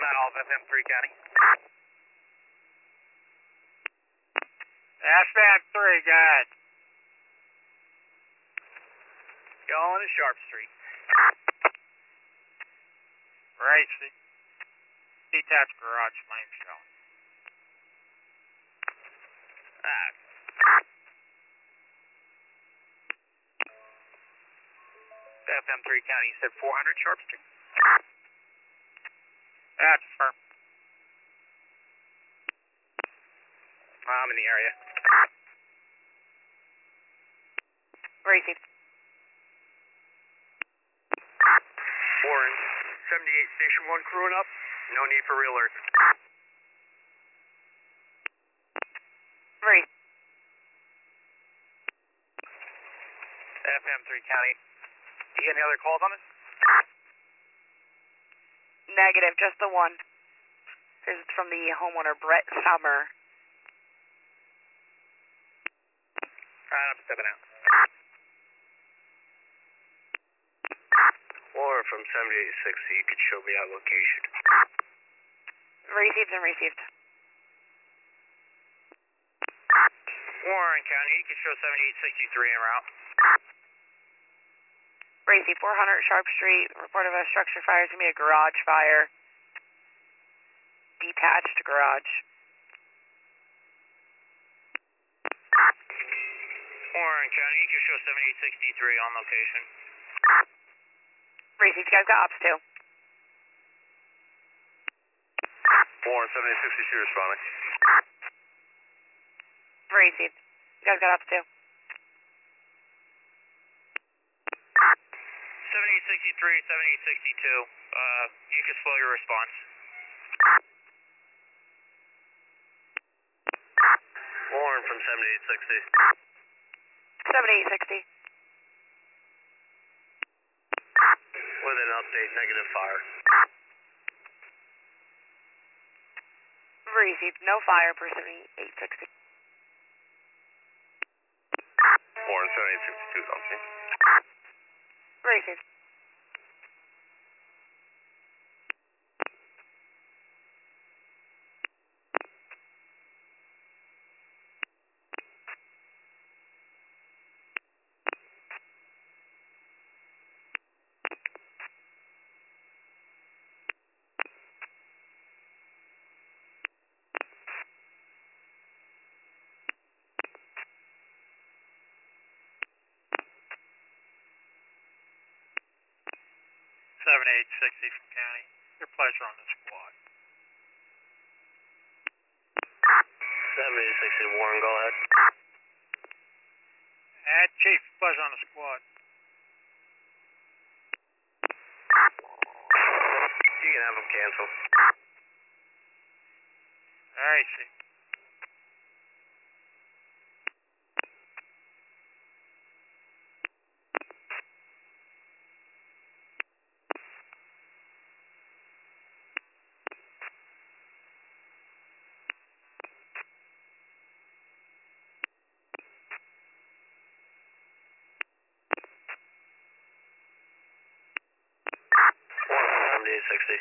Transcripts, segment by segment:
Not all of FM3 County. FM3, go ahead. Going to Sharp Street. Right, detached garage flame showing. FM3 County, you said 400 Sharp Street? That's firm. I'm in the area. Received. Warren, 78 Station 1 crewing up. No need for re-alert. Received. FM3 County, you get any other calls on this? Negative, just the one. This is from the homeowner, Brett Summer. I'm stepping out. Warren from 7860, you could show me our location. Received and received. Warren County, you could show 7863 en route. Received, 400 Sharp Street. Report of a structure fire. It's going to be a garage fire. Detached garage. Warren County, you can show 7863 on location. Received, you guys got ops too. Warren 7862 responding. Received, you guys got ops too. 7863, 7862. You can slow your response. Warren from 7860. 7860. With an update, negative fire. Received, no fire per 7860. Warren 7862 is on scene. Received. Seven eight 60 from county. Your pleasure on the squad. 7860, Warren, go ahead. And Chief, pleasure on the squad. You can have them cancel. All right, Chief. Warren 7860.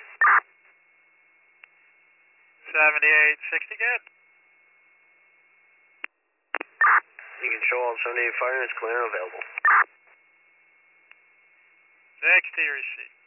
7860, good. You can show all 78 fire and it's clear and available. 60 received.